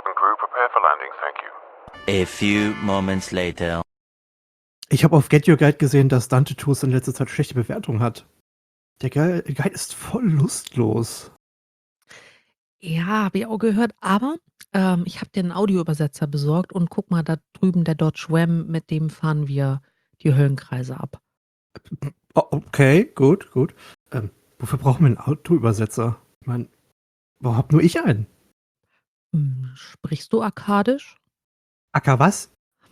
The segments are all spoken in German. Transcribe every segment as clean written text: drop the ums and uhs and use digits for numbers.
Cabin crew prepared for landing, thank you. A few moments later. Ich habe auf Get Your Guide gesehen, dass Dante Tours in letzter Zeit schlechte Bewertungen hat. Der Guide ist voll lustlos. Ja, habe ich auch gehört, aber ich habe dir einen Audioübersetzer besorgt und guck mal, da drüben der Dodge Ram, mit dem fahren wir die Höllenkreise ab. Oh, okay, gut. Wofür brauchen wir einen Audioübersetzer? Ich meine, warum hab nur ich einen? Sprichst du Akkadisch? Acker was?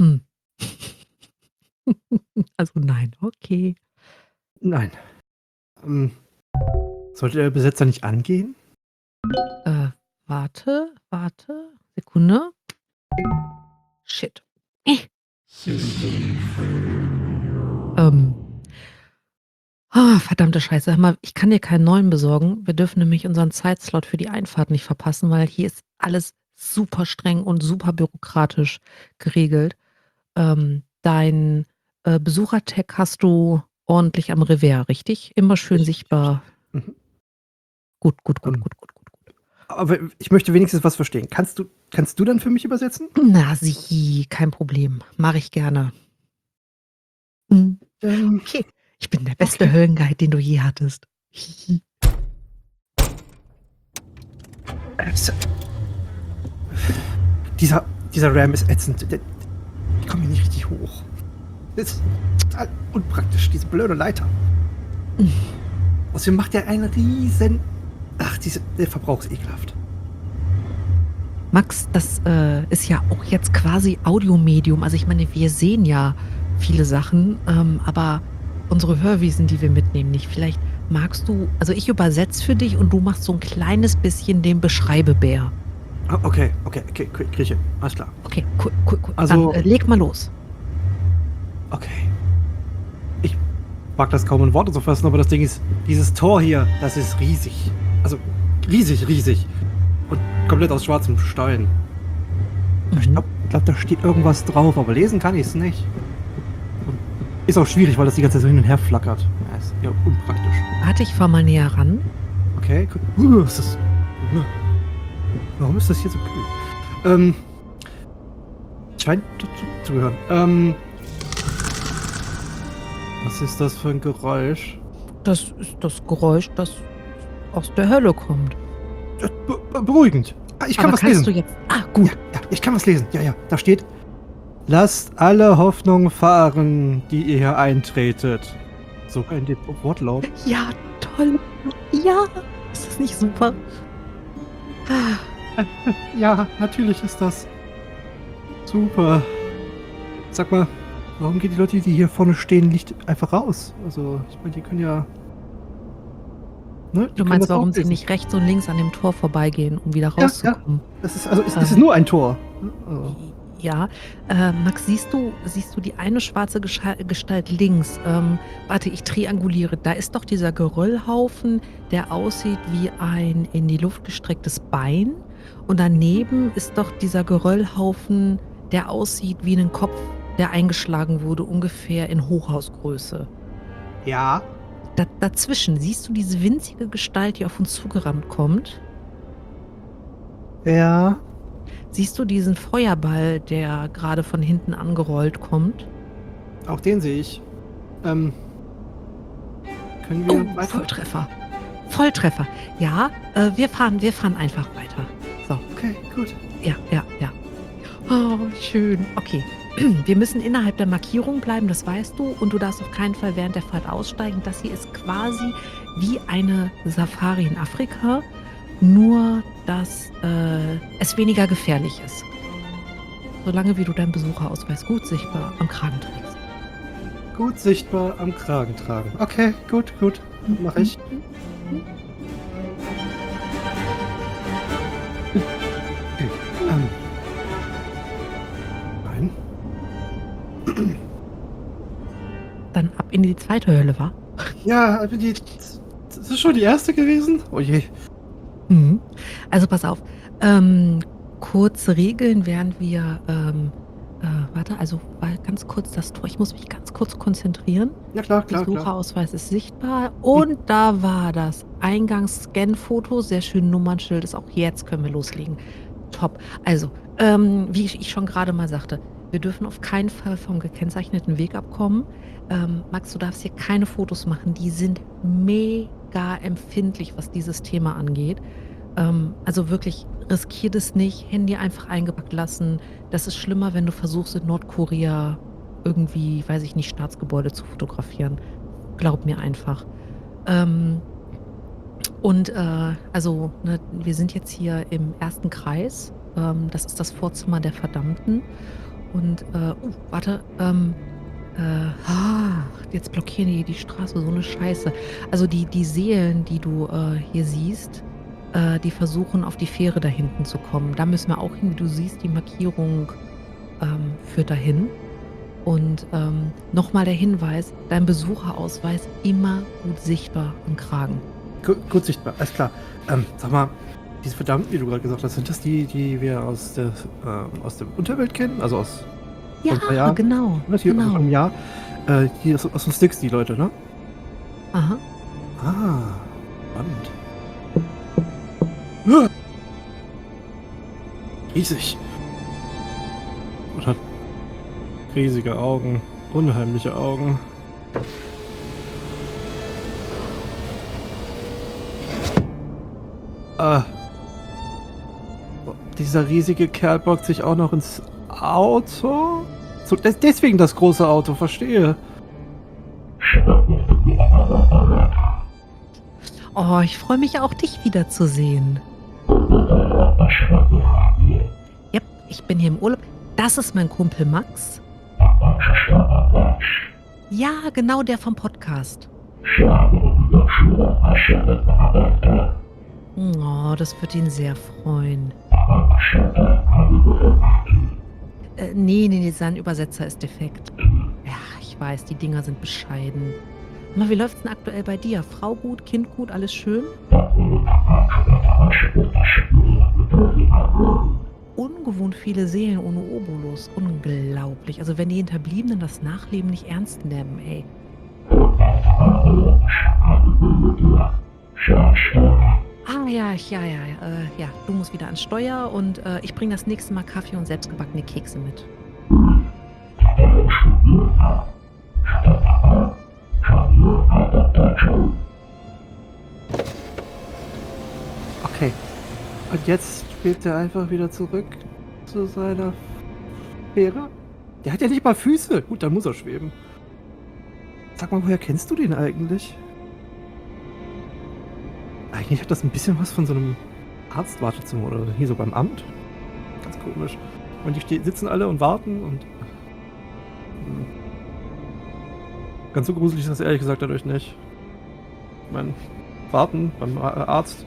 Also nein, okay. Nein. Sollte der Übersetzer nicht angehen? Warte, Sekunde. Shit. Verdammte Scheiße. Hör mal, ich kann dir keinen neuen besorgen. Wir dürfen nämlich unseren Zeitslot für die Einfahrt nicht verpassen, weil hier ist alles super streng und super bürokratisch geregelt. Dein Besuchertag hast du ordentlich am Revers, richtig? Immer schön sichtbar. Mhm. Gut. Aber ich möchte wenigstens was verstehen. Kannst du dann für mich übersetzen? Na, sieh, kein Problem. Mache ich gerne. Okay, ich bin der beste Höllenguide, den du je hattest. Dieser Ram ist ätzend. Ich komme hier nicht richtig hoch. Das ist total unpraktisch, diese blöde Leiter. Außerdem macht der einen riesen... Ach, der Verbrauch ist ekelhaft. Max, das ist ja auch jetzt quasi Audiomedium. Also ich meine, wir sehen ja viele Sachen, aber unsere Hörwesen, die wir mitnehmen, nicht. Vielleicht magst du, also ich übersetze für dich und du machst so ein kleines bisschen den Beschreibebär. Okay, Grieche, alles klar. Okay, cool. Also, dann leg mal los. Okay. Ich mag das kaum in Worte zu fassen, aber das Ding ist, dieses Tor hier, das ist riesig. Also riesig. Und komplett aus schwarzem Stein. Ich glaube, da steht irgendwas drauf, aber lesen kann ich es nicht. Und ist auch schwierig, weil das die ganze Zeit so hin und her flackert. Ja, ist ja unpraktisch. Warte, ich fahr mal näher ran. Okay, gut. Warum ist das hier so kühl? Scheint dazu zu gehören. Was ist das für ein Geräusch? Das ist das Geräusch, das aus der Hölle kommt. Beruhigend. Ich kann Aber was kannst lesen. du jetzt... gut. Ja, ich kann was lesen. Ja. Da steht: Lasst alle Hoffnung fahren, die ihr hier eintretet. Sogar in dem Wortlaut. Ja, toll. Ja, ist das nicht super? Ja, natürlich ist das super. Sag mal, warum gehen die Leute, die hier vorne stehen, nicht einfach raus? Also, ich meine, die können ja... Ne, Du meinst, warum sie nicht rechts und links an dem Tor vorbeigehen, um wieder rauszukommen? Das ist, es ist nur ein Tor. Also. Ja, Max, siehst du die eine schwarze Gestalt links? Warte, ich trianguliere. Da ist doch dieser Geröllhaufen, der aussieht wie ein in die Luft gestrecktes Bein. Und daneben ist doch dieser Geröllhaufen, der aussieht wie ein Kopf, der eingeschlagen wurde, ungefähr in Hochhausgröße. Ja. Dazwischen siehst du diese winzige Gestalt, die auf uns zugerannt kommt? Ja. Siehst du diesen Feuerball, der gerade von hinten angerollt kommt? Auch den sehe ich. Können wir weiter? Volltreffer. Ja, wir fahren einfach weiter. So. Okay, gut. Ja. Oh, schön. Okay. Wir müssen innerhalb der Markierung bleiben, das weißt du. Und du darfst auf keinen Fall während der Fahrt aussteigen. Das hier ist quasi wie eine Safari in Afrika, nur dass es weniger gefährlich ist. Solange wie du deinen Besucherausweis gut sichtbar am Kragen trägst. Gut sichtbar am Kragen tragen. Okay, gut. Mach ich. Okay, Nein. Dann ab in die zweite Hölle, wa? Ja, das ist schon die erste gewesen? Oh je. Also pass auf. Kurze Regeln, während wir ganz kurz das Tor. Ich muss mich ganz kurz konzentrieren. Ja, klar. Besucherausweis ist sichtbar. Und da war das Eingangsscan-Foto. Sehr schön Nummernschild ist auch jetzt. Können wir loslegen. Top. Also, wie ich schon gerade mal sagte, wir dürfen auf keinen Fall vom gekennzeichneten Weg abkommen. Max, du darfst hier keine Fotos machen. Die sind mega empfindlich, was dieses Thema angeht. Also wirklich, riskier das nicht. Handy einfach eingepackt lassen. Das ist schlimmer, wenn du versuchst, in Nordkorea irgendwie, weiß ich nicht, Staatsgebäude zu fotografieren. Glaub mir einfach. Also, ne, wir sind jetzt hier im ersten Kreis. Das ist das Vorzimmer der Verdammten. Und, warte, jetzt blockieren die Straße, so eine Scheiße. Also die Seelen, die du hier siehst, die versuchen auf die Fähre da hinten zu kommen. Da müssen wir auch hin, wie du siehst, die Markierung führt dahin. Und nochmal der Hinweis, dein Besucherausweis immer gut sichtbar am Kragen. Gut sichtbar, alles klar. Sag mal, diese Verdammten, wie du gerade gesagt hast, sind das die wir aus der Unterwelt kennen? Also aus Ja, vor ein paar Jahren? genau, Was hier genau. vor einem Jahr? Die aus dem Sticks, die Leute, ne? Aha. Ah, spannend. Riesig. Und hat riesige Augen, unheimliche Augen. Dieser riesige Kerl bockt sich auch noch ins Auto? So, deswegen das große Auto, verstehe. Oh, ich freue mich auch, dich wiederzusehen. Yep, ich bin hier im Urlaub. Das ist mein Kumpel Max. Ja, genau der vom Podcast. Oh, das wird ihn sehr freuen. Nee, sein Übersetzer ist defekt. Ja, ich weiß, die Dinger sind bescheiden. Aber wie läuft's denn aktuell bei dir? Frau gut, Kind gut, alles schön? Ungewohnt viele Seelen ohne Obolus. Unglaublich. Also wenn die Hinterbliebenen das Nachleben nicht ernst nehmen, ey. Ja, du musst wieder ans Steuer und ich bringe das nächste Mal Kaffee und selbstgebackene Kekse mit. Okay. Und jetzt spielt er einfach wieder zurück zu seiner Fähre? Der hat ja nicht mal Füße. Gut, dann muss er schweben. Sag mal, woher kennst du den eigentlich? Eigentlich hat das ein bisschen was von so einem Arztwartezimmer oder hier so beim Amt. Ganz komisch. Und die sitzen alle und warten und... Ganz so gruselig ist das ehrlich gesagt dadurch nicht. Ich meine, warten beim Arzt.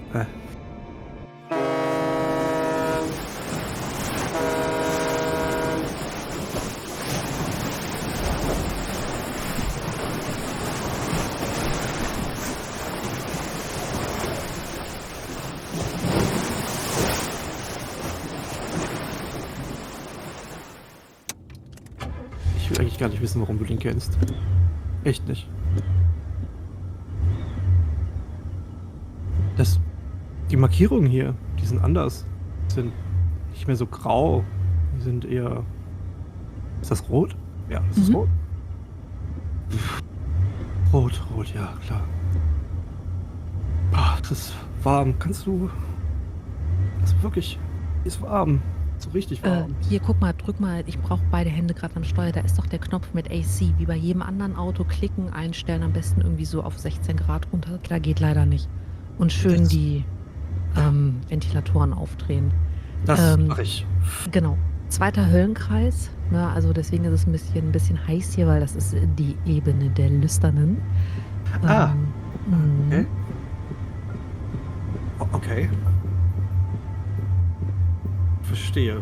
Ich will eigentlich gar nicht wissen, warum du den kennst. Echt nicht. Die Markierungen hier, die sind anders. Die sind nicht mehr so grau. Die sind eher... Ist das rot? Ja, das ist rot. Rot, ja, klar. Das ist warm. Kannst du... Das ist wirklich... Ist warm. So richtig warm. Hier, guck mal, drück mal. Ich brauche beide Hände gerade am Steuer. Da ist doch der Knopf mit AC. Wie bei jedem anderen Auto. Klicken, einstellen. Am besten irgendwie so auf 16 Grad runter. Da geht leider nicht. Und schön die Ventilatoren aufdrehen. Das mache ich. Genau. Zweiter Höllenkreis. Ne, also deswegen ist es ein bisschen heiß hier, weil das ist die Ebene der Lüsternen. Okay. Okay. Verstehe.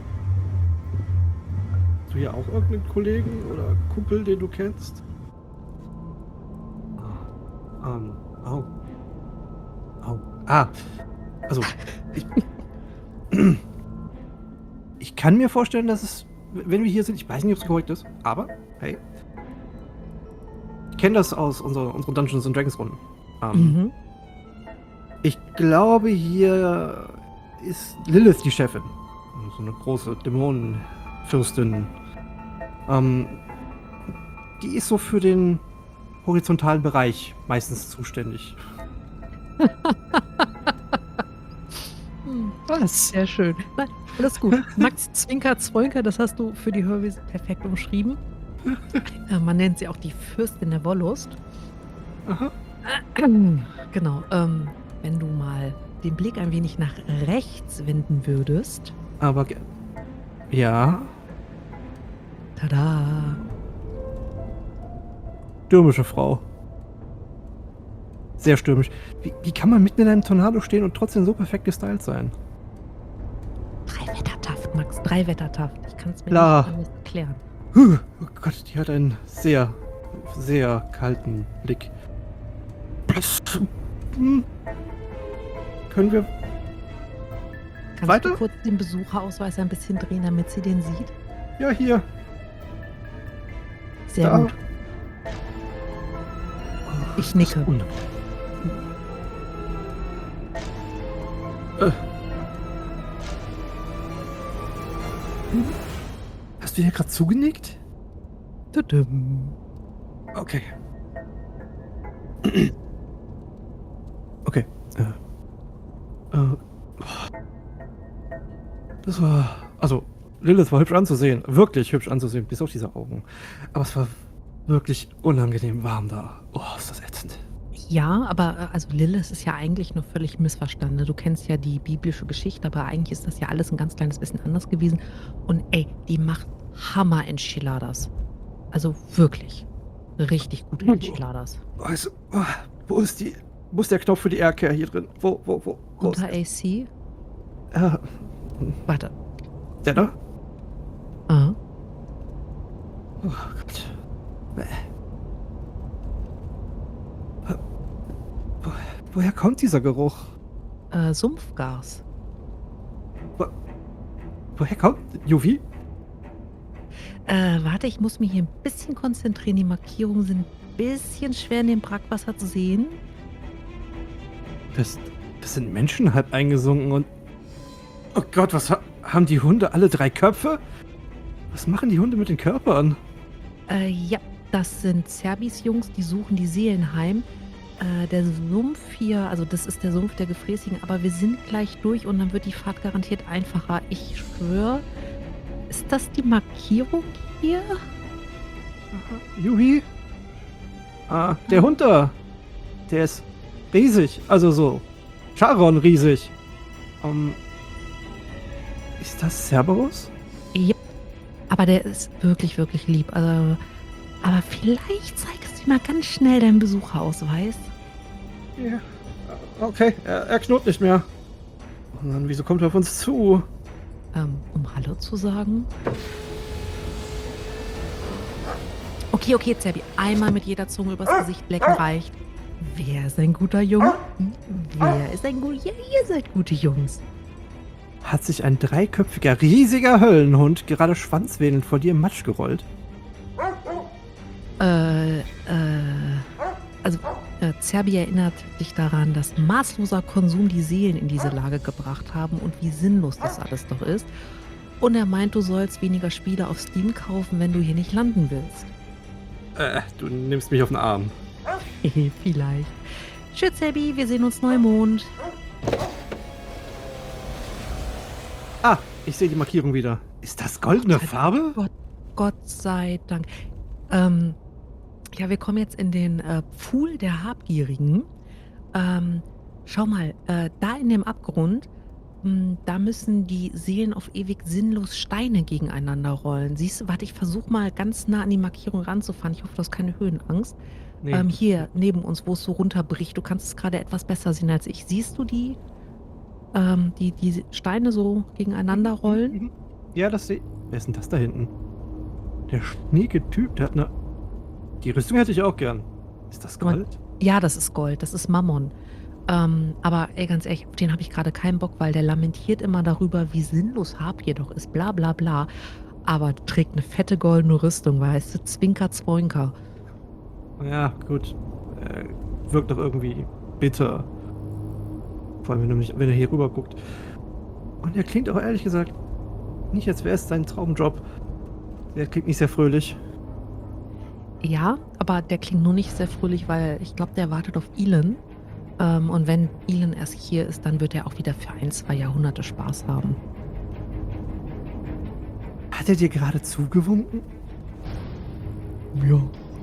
Hast du hier auch irgendeinen Kollegen oder Kumpel, den du kennst? Also, ich kann mir vorstellen, dass es, wenn wir hier sind, ich weiß nicht, ob es korrekt ist, aber, hey, ich kenne das aus unseren Dungeons & Dragons Runden. Ich glaube, hier ist Lilith die Chefin. So eine große Dämonenfürstin. Die ist so für den horizontalen Bereich meistens zuständig. Das ist sehr schön. Nein, alles gut. Max Zwinker, das hast du für die Hörwesen perfekt umschrieben. Man nennt sie auch die Fürstin der Wollust. Aha. Genau. Wenn du mal den Blick ein wenig nach rechts wenden würdest. Aber ja, Tada! stürmische Frau. Sehr stürmisch. Wie kann man mitten in einem Tornado stehen und trotzdem so perfekt gestylt sein? 3 Wettertaft, Max. 3 Wettertaft. Ich kann es mir Klar. nicht anders erklären. Oh Gott, die hat einen sehr, sehr kalten Blick. Können wir Kannst weiter? du kurz den Besucherausweis ein bisschen drehen, damit sie den sieht? Ja, hier. Sehr Da. gut. Ich nicke. Und, hast du hier gerade zugenickt? Tudum. Okay. Okay. Das war. Also, Lilith war hübsch anzusehen. Wirklich hübsch anzusehen, bis auf diese Augen. Aber es war wirklich unangenehm warm da. Oh, ist das ätzend. Ja, aber also Lilith ist ja eigentlich nur völlig missverstanden. Du kennst ja die biblische Geschichte, aber eigentlich ist das ja alles ein ganz kleines bisschen anders gewesen. Und ey, die macht Hammer-Enchiladas. Also wirklich. Richtig gute Enchiladas. Also, wo ist der Knopf für die Aircare hier drin? Wo Unter ist AC? Warte. der da? Ah. Oh Gott. Woher kommt dieser Geruch? Sumpfgas. Woher kommt Juvi? Warte, ich muss mich hier ein bisschen konzentrieren. Die Markierungen sind ein bisschen schwer in dem Brackwasser zu sehen. Das sind Menschen halb eingesunken und... Oh Gott, was haben die Hunde alle 3 Köpfe? Was machen die Hunde mit den Körpern? Ja, das sind Zerbis Jungs, die suchen die Seelen heim. Der Sumpf hier, also das ist der Sumpf der Gefräßigen, aber wir sind gleich durch und dann wird die Fahrt garantiert einfacher. Ich schwöre, ist das die Markierung hier? Juvi? Der Hund da. Der ist riesig. Also so. Charon riesig. Ist das Cerberus? Ja, aber der ist wirklich, wirklich lieb. Also, aber vielleicht zeigst du mal ganz schnell deinen Besucherausweis. Ja. Okay, er knurrt nicht mehr. Oh Mann, wieso kommt er auf uns zu? Um Hallo zu sagen. Okay, Zerbi. Einmal mit jeder Zunge übers Gesicht lecken reicht. Wer ist ein guter Junge? Wer ist ein guter... Ja, ihr seid gute Jungs. Hat sich ein 3-köpfiger, riesiger Höllenhund gerade schwanzwedelnd vor dir im Matsch gerollt? Also, Zerbi erinnert dich daran, dass maßloser Konsum die Seelen in diese Lage gebracht haben und wie sinnlos das alles doch ist. Und er meint, du sollst weniger Spiele auf Steam kaufen, wenn du hier nicht landen willst. Du nimmst mich auf den Arm. Vielleicht. Tschüss, Zerbi, wir sehen uns Neumond. Ah, ich sehe die Markierung wieder. Ist das goldene Farbe? Gott sei Dank. Ja, wir kommen jetzt in den Pfuhl der Habgierigen. Schau mal, da in dem Abgrund, da müssen die Seelen auf ewig sinnlos Steine gegeneinander rollen. Siehst du, warte, ich versuche mal ganz nah an die Markierung ranzufahren. Ich hoffe, du hast keine Höhenangst. Nee. Hier, neben uns, wo es so runterbricht. Du kannst es gerade etwas besser sehen als ich. Siehst du die Steine so gegeneinander rollen? Ja, das sehe ich. Wer ist denn das da hinten? Der schnieke Typ, der hat eine... Die Rüstung hätte ich auch gern. Ist das Gold? Ja, das ist Gold, das ist Mammon. Aber ey, ganz ehrlich, auf den habe ich gerade keinen Bock, weil der lamentiert immer darüber, wie sinnlos Habgier doch ist, bla bla bla. Aber trägt eine fette goldene Rüstung, weißt du, Zwinker, Zwoinker. Ja, gut. Wirkt doch irgendwie bitter. Vor allem, wenn er hier rüber guckt. Und er klingt auch ehrlich gesagt nicht, als wäre es sein Traumjob. Der klingt nicht sehr fröhlich. Ja, aber der klingt nur nicht sehr fröhlich, weil ich glaube, der wartet auf Elon. Und wenn Elon erst hier ist, dann wird er auch wieder für 1, 2 Jahrhunderte Spaß haben. Hat er dir gerade zugewunken? Ja.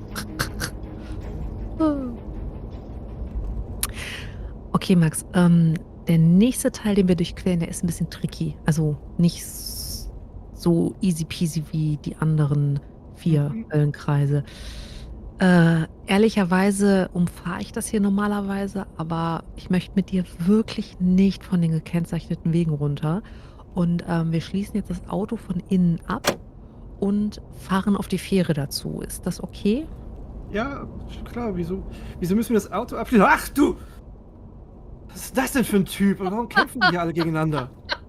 Okay, Max, der nächste Teil, den wir durchqueren, der ist ein bisschen tricky. Also nicht so easy peasy wie die anderen 4 Höllenkreise. Ehrlicherweise umfahre ich das hier normalerweise, aber ich möchte mit dir wirklich nicht von den gekennzeichneten Wegen runter. Und wir schließen jetzt das Auto von innen ab und fahren auf die Fähre dazu. Ist das okay? Ja, klar, wieso müssen wir das Auto abschließen? Ach du! Was ist das denn für ein Typ? Und warum kämpfen die hier alle gegeneinander?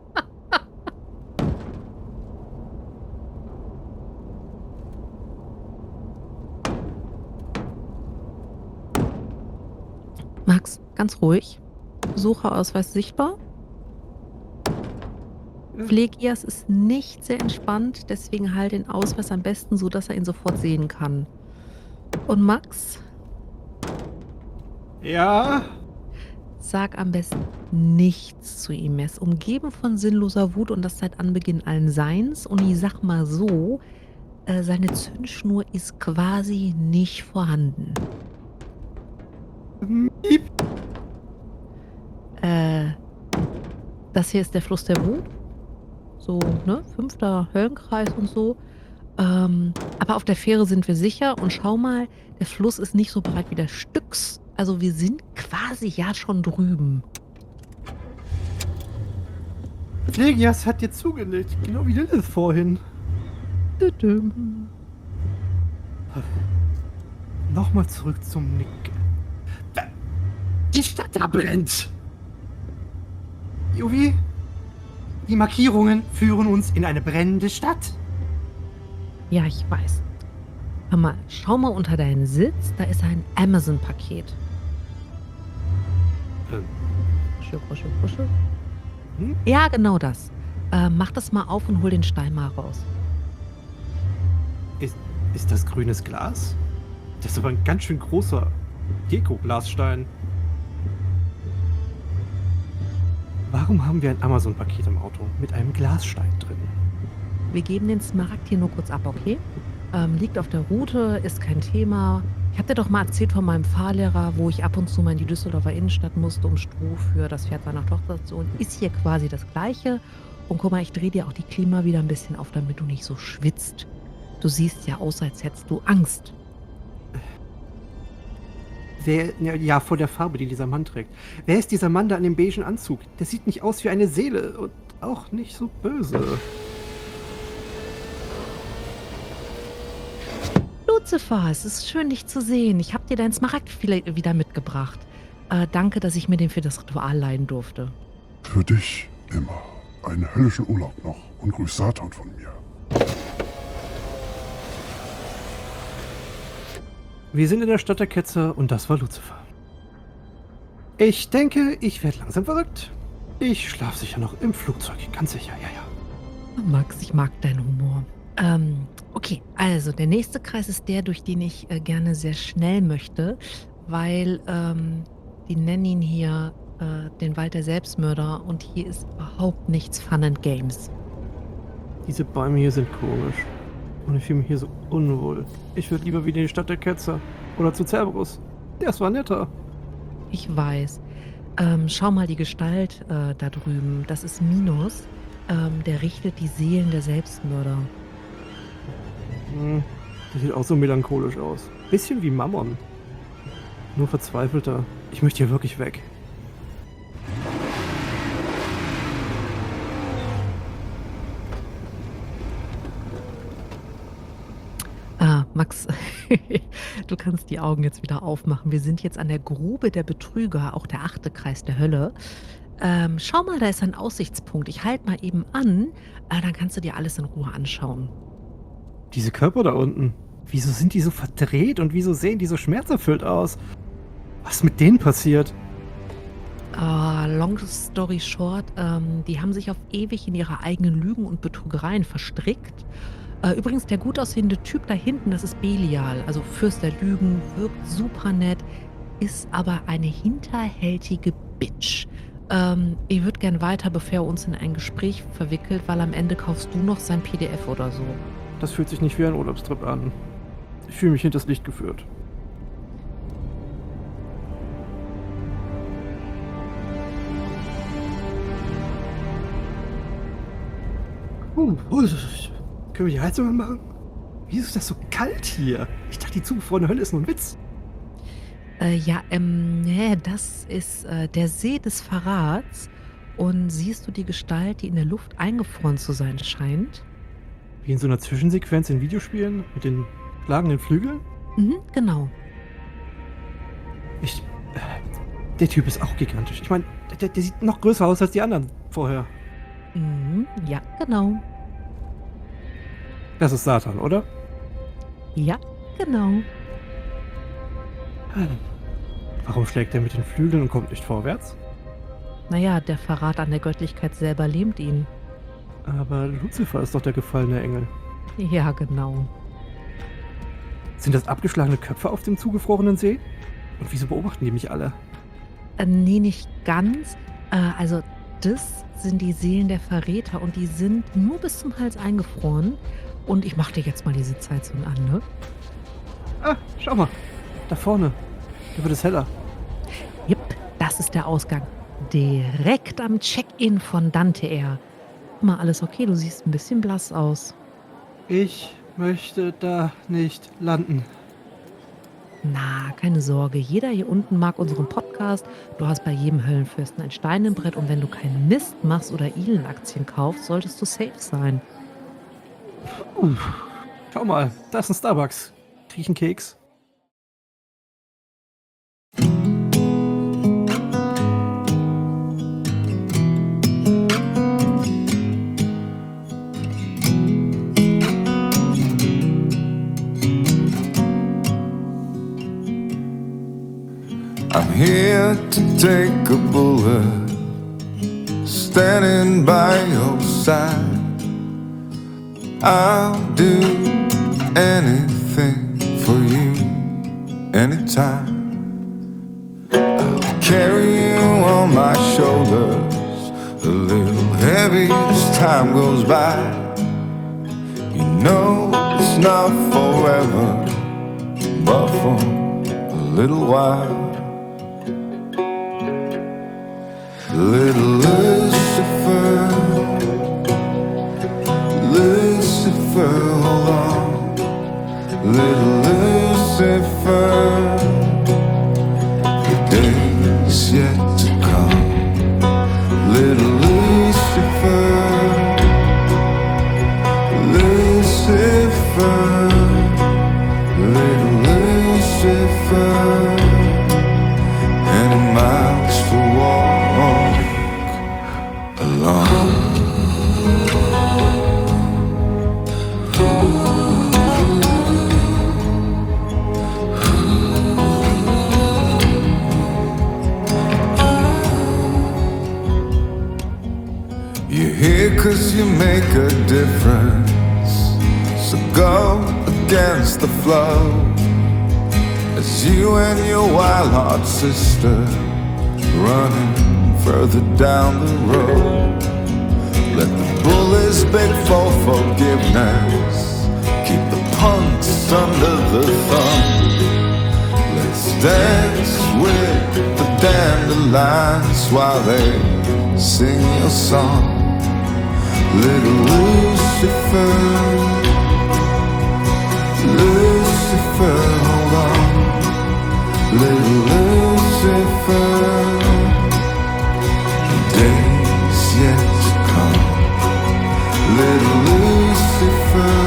Max, ganz ruhig. Besucherausweis sichtbar. Ja. Pflegias ist nicht sehr entspannt, deswegen halt den Ausweis am besten so, dass er ihn sofort sehen kann. Und Max, Ja? sag am besten nichts zu ihm. Er ist umgeben von sinnloser Wut und das seit Anbeginn allen Seins. Und ich sag mal so, seine Zündschnur ist quasi nicht vorhanden. Miep. Das hier ist der Fluss der Wut. So, ne? 5. Höllenkreis und so. Aber auf der Fähre sind wir sicher und schau mal, der Fluss ist nicht so breit wie der Styx. Also wir sind quasi ja schon drüben. Pflegias hat dir zugelegt, genau wie Lilith vorhin. Düdüm. Nochmal zurück zum Nick. Die Stadt da brennt! Juvi, die Markierungen führen uns in eine brennende Stadt. Ja, ich weiß. Hör mal, schau mal unter deinen Sitz, da ist ein Amazon-Paket. Kuschel, kuschel, kuschel. Hm? Ja, genau das. Mach das mal auf und hol den Stein mal raus. Ist das grünes Glas? Das ist aber ein ganz schön großer Deko-Glasstein. Warum haben wir ein Amazon-Paket im Auto mit einem Glasstein drin? Wir geben den Smaragd hier nur kurz ab, okay? Liegt auf der Route, ist kein Thema. Ich hab dir doch mal erzählt von meinem Fahrlehrer, wo ich ab und zu mal in die Düsseldorfer Innenstadt musste, um Stroh für das Pferd seiner Tochter zu holen. Ist hier quasi das Gleiche. Und guck mal, ich drehe dir auch die Klima wieder ein bisschen auf, damit du nicht so schwitzt. Du siehst ja aus, als hättest du Angst. Ja, vor der Farbe, die dieser Mann trägt. Wer ist dieser Mann da in dem beigen Anzug? Der sieht nicht aus wie eine Seele und auch nicht so böse. Lucifer, es ist schön, dich zu sehen. Ich habe dir deinen Smaragd wieder mitgebracht. Danke, dass ich mir den für das Ritual leihen durfte. Für dich immer. Einen höllischen Urlaub noch und grüß Satan von mir. Wir sind in der Stadt der Ketzer und das war Lucifer. Ich denke, ich werde langsam verrückt. Ich schlafe sicher noch im Flugzeug, ganz sicher, ja. Max, ich mag deinen Humor. Okay, also der nächste Kreis ist der, durch den ich gerne sehr schnell möchte, weil die nennen ihn hier den Wald der Selbstmörder und hier ist überhaupt nichts Fun and Games. Diese Bäume hier sind komisch. Und ich fühle mich hier so unwohl. Ich würde lieber wieder in die Stadt der Ketzer. Oder zu Cerberus. Das war netter. Ich weiß. Schau mal die Gestalt da drüben. Das ist Minos. Der richtet die Seelen der Selbstmörder. Das sieht auch so melancholisch aus. Bisschen wie Mammon. Nur verzweifelter. Ich möchte hier wirklich weg. Max, du kannst die Augen jetzt wieder aufmachen. Wir sind jetzt an der Grube der Betrüger, auch der 8. Kreis der Hölle. Schau mal, da ist ein Aussichtspunkt. Ich halte mal eben an, dann kannst du dir alles in Ruhe anschauen. Diese Körper da unten. Wieso sind die so verdreht und wieso sehen die so schmerzerfüllt aus? Was ist mit denen passiert? Long story short, die haben sich auf ewig in ihre eigenen Lügen und Betrügereien verstrickt. Übrigens, der gut aussehende Typ da hinten, das ist Belial, also Fürst der Lügen, wirkt super nett, ist aber eine hinterhältige Bitch. Ich würde gern weiter, bevor er uns in ein Gespräch verwickelt, weil am Ende kaufst du noch sein PDF oder so. Das fühlt sich nicht wie ein Urlaubstrip an. Ich fühle mich hinters Licht geführt. Können wir die Heizung anmachen? Wieso ist das so kalt hier? Ich dachte, die zugefrorene Hölle ist nur ein Witz. Das ist der See des Verrats. Und siehst du die Gestalt, die in der Luft eingefroren zu sein scheint? Wie in so einer Zwischensequenz in Videospielen mit den schlagenden Flügeln? Mhm, genau. Der Typ ist auch gigantisch. Ich meine, der sieht noch größer aus als die anderen vorher. Mhm, ja, genau. Das ist Satan, oder? Ja, genau. Warum schlägt er mit den Flügeln und kommt nicht vorwärts? Naja, der Verrat an der Göttlichkeit selber lähmt ihn. Aber Luzifer ist doch der gefallene Engel. Ja, genau. Sind das abgeschlagene Köpfe auf dem zugefrorenen See? Und wieso beobachten die mich alle? Nee, nicht ganz. Also, das sind die Seelen der Verräter und die sind nur bis zum Hals eingefroren. Und ich mach dir jetzt mal die Sitzheizung an, ne? Ah, schau mal. Da vorne. Da wird es heller. Jupp, das ist der Ausgang. Direkt am Check-in von Dante Air. Mal alles okay, du siehst ein bisschen blass aus. Ich möchte da nicht landen. Na, keine Sorge. Jeder hier unten mag unseren Podcast. Du hast bei jedem Höllenfürsten ein Stein im Brett und wenn du keinen Mist machst oder Elend-Aktien kaufst, solltest du safe sein. Schau mal, da ist ein Starbucks. Krieg ich einen Keks? I'm here to take a bullet, standing by your side. I'll do anything for you, anytime. I'll carry you on my shoulders, a little heavy as time goes by. You know it's not forever, but for a little while. Little Lucifer, Lucifer, hold on. Little Lucifer, the day's yet to come. Little Lucifer, Lucifer, little Lucifer, and miles to walk alone. You're here 'cause you make a difference, so go against the flow as you and your wild-heart sister running further down the road. Let the bullies beg for forgiveness, keep the punks under the thumb. Let's dance with the dandelions while they sing your song. Little Lucifer, Lucifer, hold on. Little Lucifer, days yet to come. Little Lucifer,